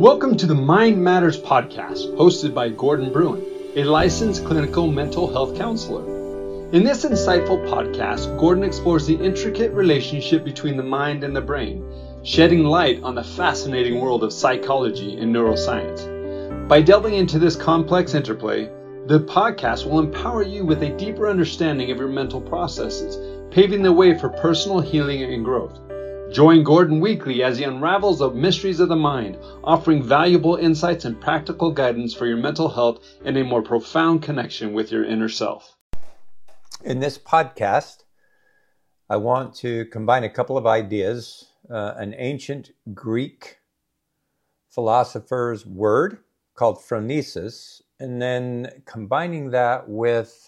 Welcome to the Mind Matters podcast, hosted by Gordon Bruin, a licensed clinical mental health counselor. In this insightful podcast, Gordon explores the intricate relationship between the mind and the brain, shedding light on the fascinating world of psychology and neuroscience. By delving into this complex interplay, the podcast will empower you with a deeper understanding of your mental processes, paving the way for personal healing and growth. Join Gordon weekly as he unravels the mysteries of the mind, offering valuable insights and practical guidance for your mental health and a more profound connection with your inner self. In this podcast, I want to combine a couple of ideas, an ancient Greek philosopher's word called phronesis, and then combining that with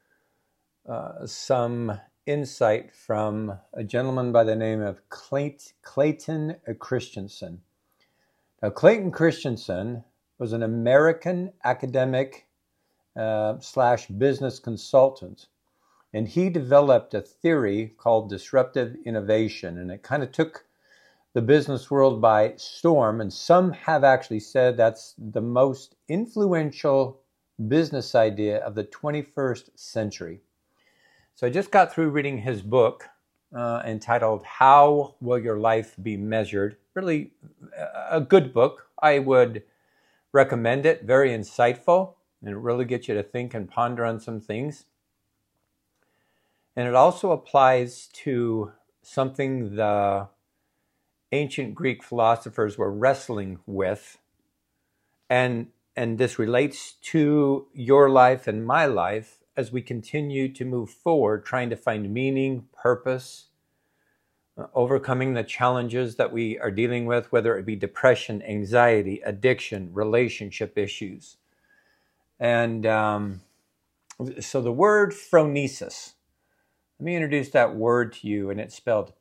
some insight from a gentleman by the name of Clayton Christensen. Now, Clayton Christensen was an American academic slash business consultant, and he developed a theory called disruptive innovation, and it kind of took the business world by storm, and some have actually said that's the most influential business idea of the 21st century. So I just got through reading his book entitled How Will Your Life Be Measured? Really a good book. I would recommend it. Very insightful, and it really gets you to think and ponder on some things. And it also applies to something the ancient Greek philosophers were wrestling with. And this relates to your life and my life as we continue to move forward, trying to find meaning, purpose, overcoming the challenges that we are dealing with, whether it be depression, anxiety, addiction, relationship issues. And so the word phronesis, let me introduce that word to you, and it's spelled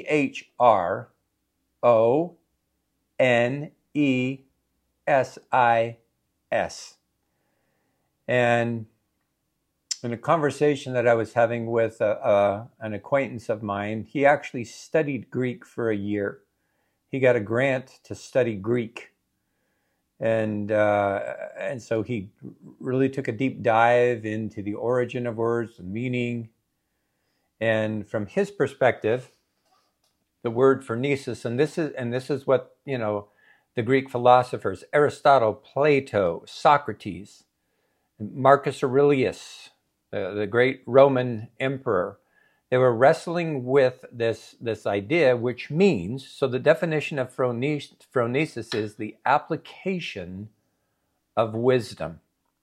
P-H-R-O-N-E-S-I-S. And in a conversation that I was having with an acquaintance of mine, he actually studied Greek for a year. He got a grant to study Greek. And so he really took a deep dive into the origin of words, the meaning. And from his perspective, the word phronesis, and this is what, the Greek philosophers, Aristotle, Plato, Socrates, Marcus Aurelius, the great Roman emperor, they were wrestling with this idea, which means, so the definition of phronesis is the application of wisdom.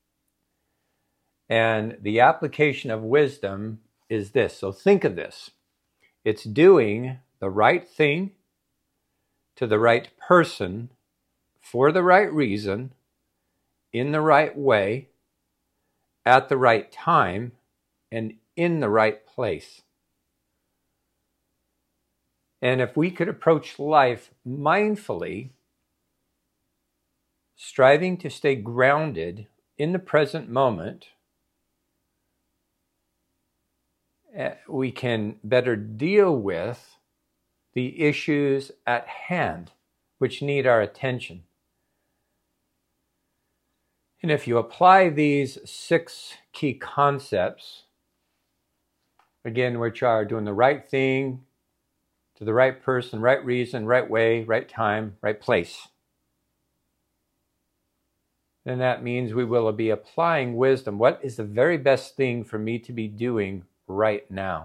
And the application of wisdom is this. So think of this. It's doing the right thing to the right person for the right reason, in the right way, at the right time, and in the right place. And if we could approach life mindfully, striving to stay grounded in the present moment, we can better deal with the issues at hand, which need our attention. And if you apply these 6 key concepts, again, which are doing the right thing to the right person, right reason, right way, right time, right place, then that means we will be applying wisdom. What is the very best thing for me to be doing right now?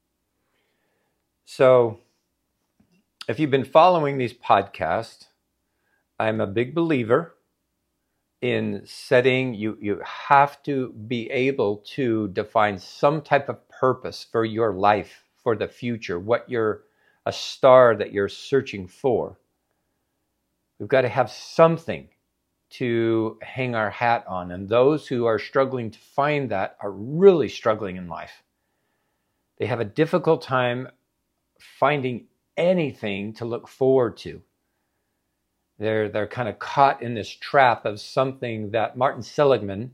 So, if you've been following these podcasts, I'm a big believer in setting, you have to be able to define some type of purpose for your life, for the future, a star that you're searching for. We've got to have something to hang our hat on. And those who are struggling to find that are really struggling in life. They have a difficult time finding anything to look forward to. They're kind of caught in this trap of something that Martin Seligman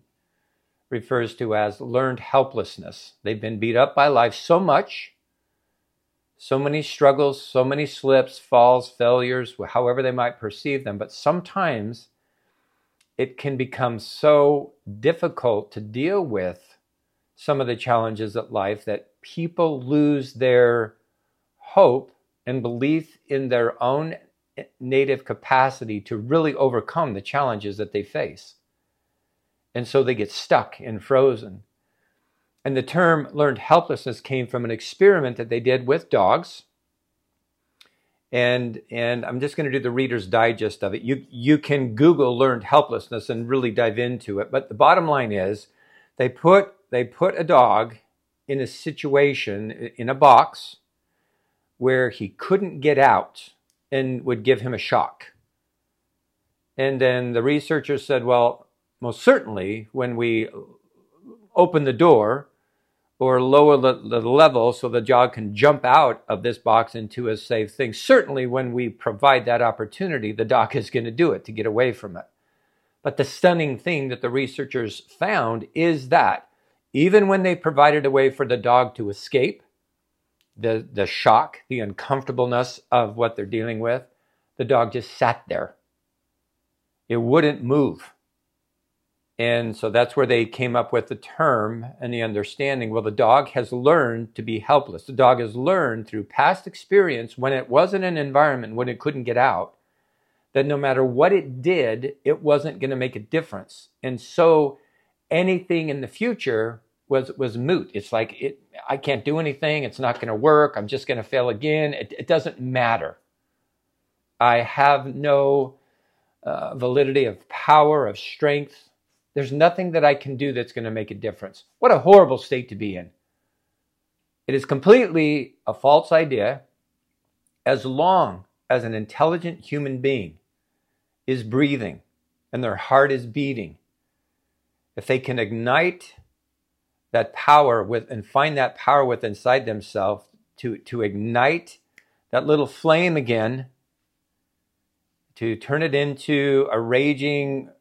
refers to as learned helplessness. They've been beat up by life so much So many struggles, so many slips, falls, failures, however they might perceive them. But sometimes it can become so difficult to deal with some of the challenges of life that people lose their hope and belief in their own native capacity to really overcome the challenges that they face. And so they get stuck and frozen. And the term learned helplessness came from an experiment that they did with dogs. And I'm just going to do the Reader's Digest of it. You can Google learned helplessness and really dive into it. But the bottom line is they put a dog in a situation, in a box, where he couldn't get out and would give him a shock. And then the researchers said, well, most certainly when we open the door or lower the level so the dog can jump out of this box into a safe thing, certainly when we provide that opportunity, the dog is going to do it to get away from it. But the stunning thing that the researchers found is that even when they provided a way for the dog to escape the shock, the uncomfortableness of what they're dealing with, the dog just sat there. It wouldn't move. And so that's where they came up with the term and the understanding, well, the dog has learned to be helpless. The dog has learned through past experience, when it was in an environment when it couldn't get out, that no matter what it did, it wasn't going to make a difference. And so anything in the future was moot. It's like, I can't do anything. It's not going to work. I'm just going to fail again. It doesn't matter. I have no validity of power, of strength. There's nothing that I can do that's going to make a difference. What a horrible state to be in. It is completely a false idea. As long as an intelligent human being is breathing and their heart is beating, if they can ignite that power and find that power inside themselves to ignite that little flame again, to turn it into a raging,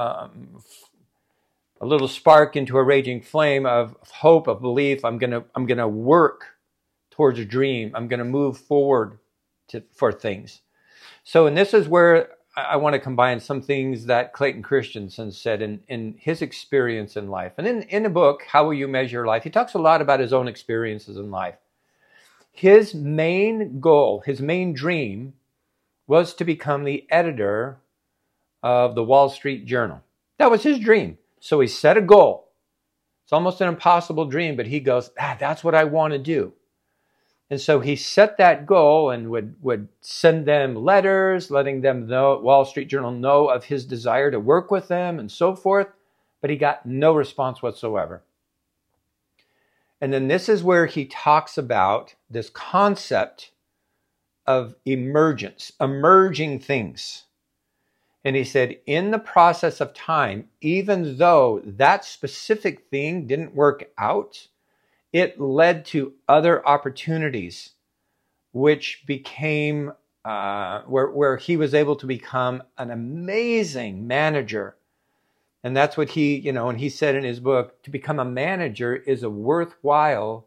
a little spark into a raging flame of hope, of belief. I'm gonna work towards a dream. I'm gonna move forward for things. So, and this is where I want to combine some things that Clayton Christensen said in his experience in life. And in the book, How Will You Measure Life, he talks a lot about his own experiences in life. His main goal, his main dream, was to become the editor of the Wall Street Journal. That was his dream. So he set a goal. It's almost an impossible dream, but he goes, that's what I want to do. And so he set that goal and would send them letters, letting them know, Wall Street Journal know of his desire to work with them and so forth, but he got no response whatsoever. And then this is where he talks about this concept of emergence, emerging things. And he said, in the process of time, even though that specific thing didn't work out, it led to other opportunities, which became where he was able to become an amazing manager. And that's what and he said in his book, to become a manager is a worthwhile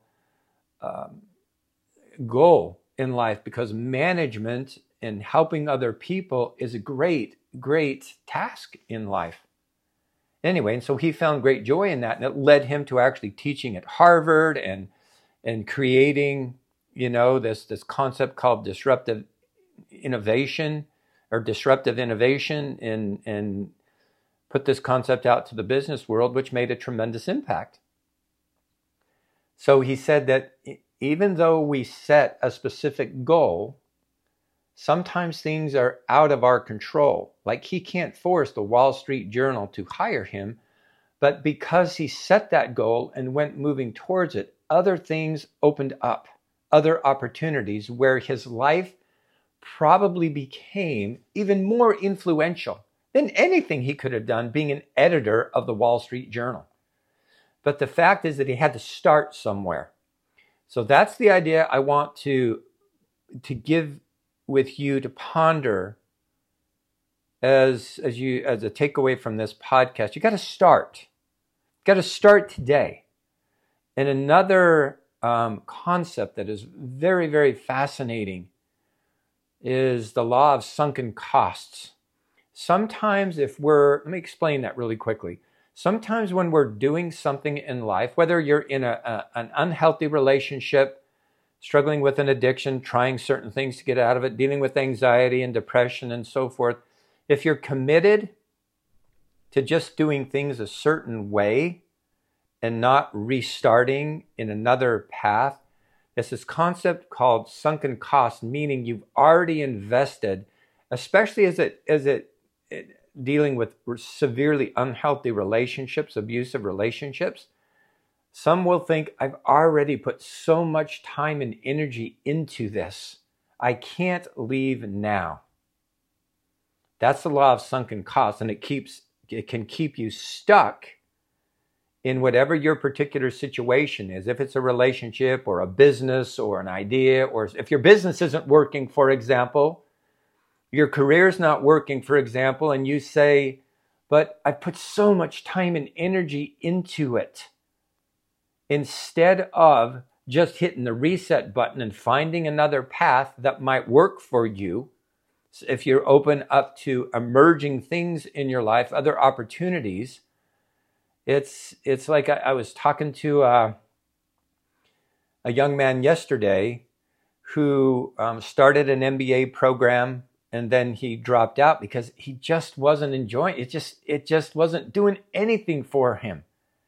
goal in life, because management and helping other people is a great task in life. Anyway, and so he found great joy in that, and it led him to actually teaching at Harvard and creating, this concept called disruptive innovation, and put this concept out to the business world, which made a tremendous impact. So he said that even though we set a specific goal, sometimes things are out of our control. Like, he can't force the Wall Street Journal to hire him, but because he set that goal and went moving towards it, other things opened up, other opportunities where his life probably became even more influential than anything he could have done being an editor of the Wall Street Journal. But the fact is that he had to start somewhere. So that's the idea I want to give with you to ponder as a takeaway from this podcast. You got to start. You got to start today. And another concept that is very, very fascinating is the law of sunken costs. Sometimes let me explain that really quickly. Sometimes when we're doing something in life, whether you're in an unhealthy relationship, struggling with an addiction, trying certain things to get out of it, dealing with anxiety and depression and so forth, if you're committed to just doing things a certain way and not restarting in another path, there's this concept called sunken cost, meaning you've already invested, especially as it dealing with severely unhealthy relationships, abusive relationships. Some will think, I've already put so much time and energy into this. I can't leave now. That's the law of sunken costs, and it can keep you stuck in whatever your particular situation is. If it's a relationship or a business or an idea, or if your business isn't working, for example, your career's not working, for example, and you say, but I put so much time and energy into it. Instead of just hitting the reset button and finding another path that might work for you, if you're open up to emerging things in your life, other opportunities, it's like I was talking to a young man yesterday who started an MBA program, and then he dropped out because he just wasn't enjoying it. It just wasn't doing anything for him.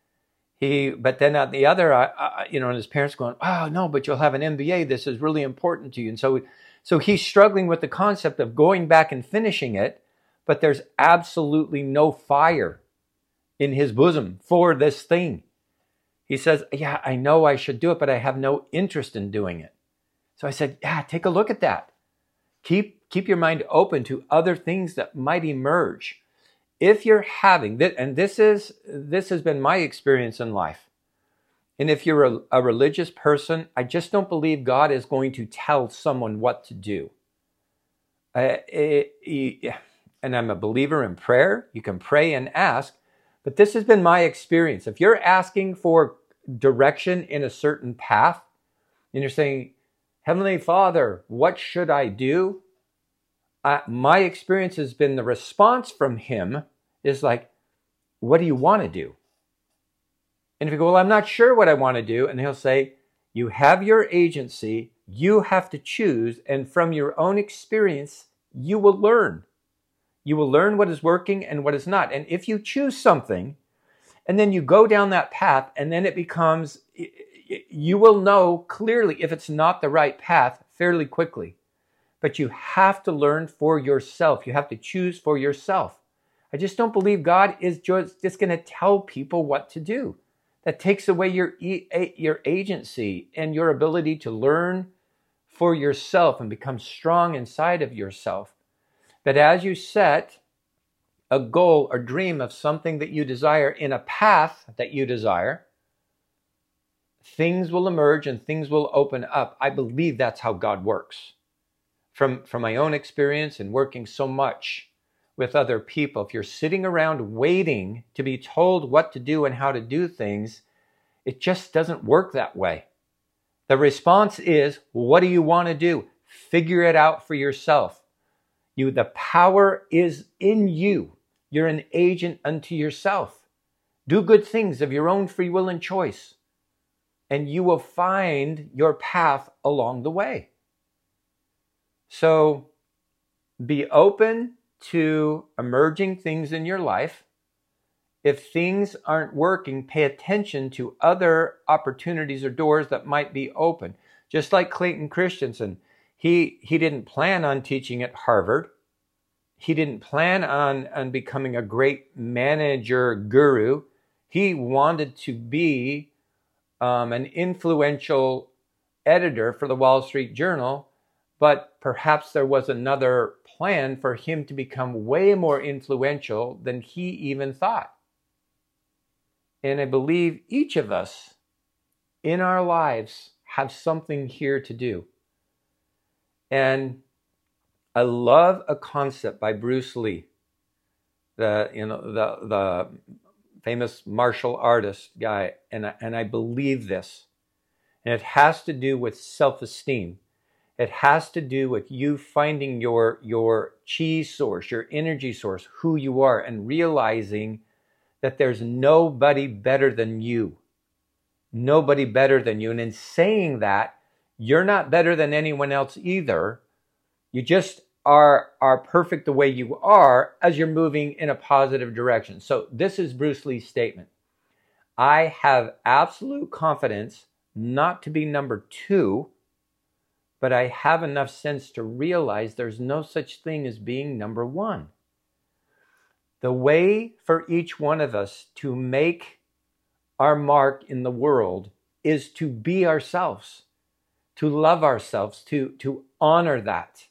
But then at the other, and his parents going, oh no, but you'll have an MBA. This is really important to you. And so he's struggling with the concept of going back and finishing it, but there's absolutely no fire in his bosom for this thing. He says, yeah, I know I should do it, but I have no interest in doing it. So I said, yeah, take a look at that. Keep your mind open to other things that might emerge. If you're having that, and this has been my experience in life. And if you're a religious person, I just don't believe God is going to tell someone what to do. And I'm a believer in prayer. You can pray and ask, but this has been my experience. If you're asking for direction in a certain path, and you're saying, Heavenly Father, what should I do? My experience has been the response from him is like, what do you want to do? And if you go, well, I'm not sure what I want to do. And he'll say, you have your agency, you have to choose. And from your own experience, you will learn. You will learn what is working and what is not. And if you choose something, and then you go down that path, and then it becomes, you will know clearly if it's not the right path fairly quickly. But you have to learn for yourself. You have to choose for yourself. I just don't believe God is just going to tell people what to do. That takes away your agency and your ability to learn for yourself and become strong inside of yourself. But as you set a goal or dream of something that you desire in a path that you desire, things will emerge and things will open up. I believe that's how God works. From my own experience and working so much with other people, if you're sitting around waiting to be told what to do and how to do things, it just doesn't work that way. The response is, what do you want to do? Figure it out for yourself. The power is in you. You're an agent unto yourself. Do good things of your own free will and choice, and you will find your path along the way. So be open to emerging things in your life. If things aren't working, pay attention to other opportunities or doors that might be open. Just like Clayton Christensen, he didn't plan on teaching at Harvard. He didn't plan on becoming a great manager guru. He wanted to be an influential editor for the Wall Street Journal, but perhaps there was another plan for him to become way more influential than he even thought. And I believe each of us in our lives have something here to do. And I love a concept by Bruce Lee, the famous martial artist guy, and I believe this. And it has to do with self-esteem. It has to do with you finding your chi source, your energy source, who you are, and realizing that there's nobody better than you. Nobody better than you. And in saying that, you're not better than anyone else either. You just are perfect the way you are as you're moving in a positive direction. So this is Bruce Lee's statement. I have absolute confidence not to be number 2, but I have enough sense to realize there's no such thing as being number 1. The way for each one of us to make our mark in the world is to be ourselves, to love ourselves, to honor that,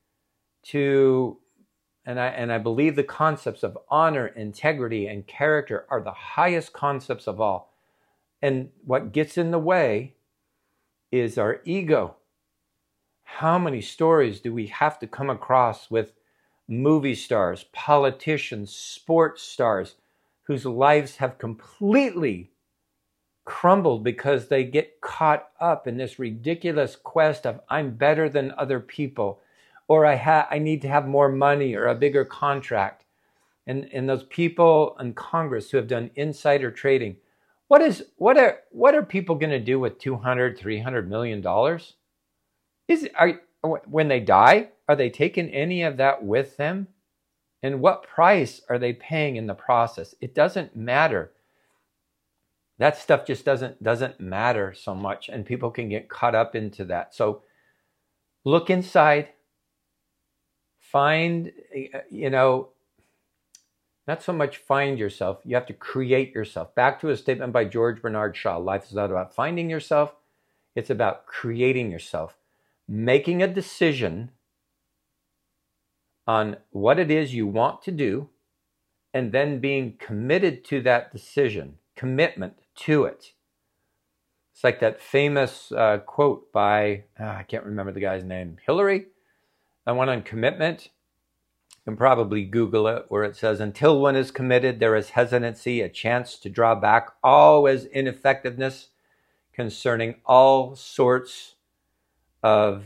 and I believe the concepts of honor, integrity, and character are the highest concepts of all. And what gets in the way is our ego. How many stories do we have to come across with movie stars, politicians, sports stars whose lives have completely crumbled because they get caught up in this ridiculous quest of I'm better than other people, or I need to have more money or a bigger contract. And those people in Congress who have done insider trading, what are people going to do with $200, $300 million? When they die, are they taking any of that with them? And what price are they paying in the process? It doesn't matter. That stuff just doesn't matter so much, and people can get caught up into that. So look inside, find, not so much find yourself, you have to create yourself. Back to a statement by George Bernard Shaw, life is not about finding yourself, it's about creating yourself. Making a decision on what it is you want to do, and then being committed to that decision, commitment to it. It's like that famous quote by, I can't remember the guy's name, Hillary, that one on commitment. You can probably Google it, where it says, until one is committed, there is hesitancy, a chance to draw back, always ineffectiveness concerning all sorts of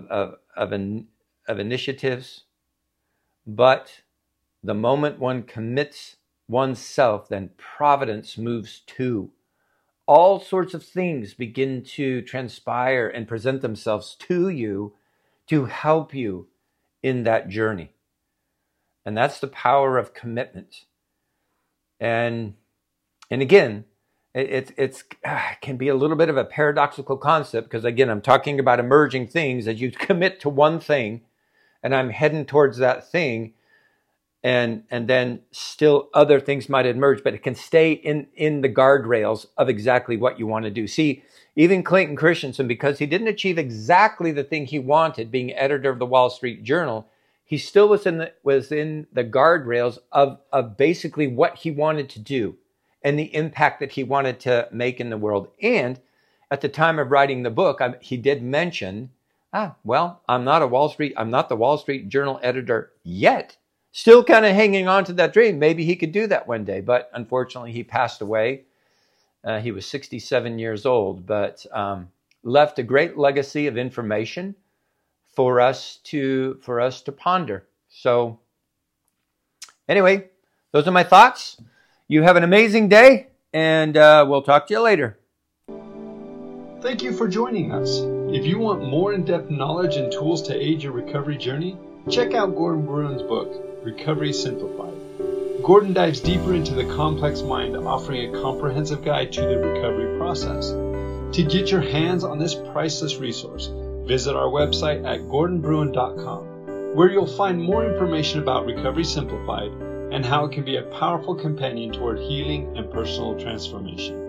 initiatives. But the moment one commits oneself, then providence moves too. All sorts of things begin to transpire and present themselves to you to help you in that journey. And that's the power of commitment. And again, it can be a little bit of a paradoxical concept, because again, I'm talking about emerging things. As you commit to one thing, and I'm heading towards that thing, and then still other things might emerge, but it can stay in the guardrails of exactly what you want to do. See, even Clayton Christensen, because he didn't achieve exactly the thing he wanted, being editor of the Wall Street Journal, he still was in the guardrails of basically what he wanted to do and the impact that he wanted to make in the world. And at the time of writing the book, he did mention, well, I'm not the Wall Street Journal editor yet. Still kind of hanging on to that dream. Maybe he could do that one day, but unfortunately he passed away. He was 67 years old, but left a great legacy of information for us to ponder. So anyway, those are my thoughts. You have an amazing day, and we'll talk to you later. Thank you for joining us. If you want more in-depth knowledge and tools to aid your recovery journey, check out Gordon Bruin's book, Recovery Simplified. Gordon dives deeper into the complex mind, offering a comprehensive guide to the recovery process. To get your hands on this priceless resource, visit our website at gordonbruin.com, where you'll find more information about Recovery Simplified and how it can be a powerful companion toward healing and personal transformation.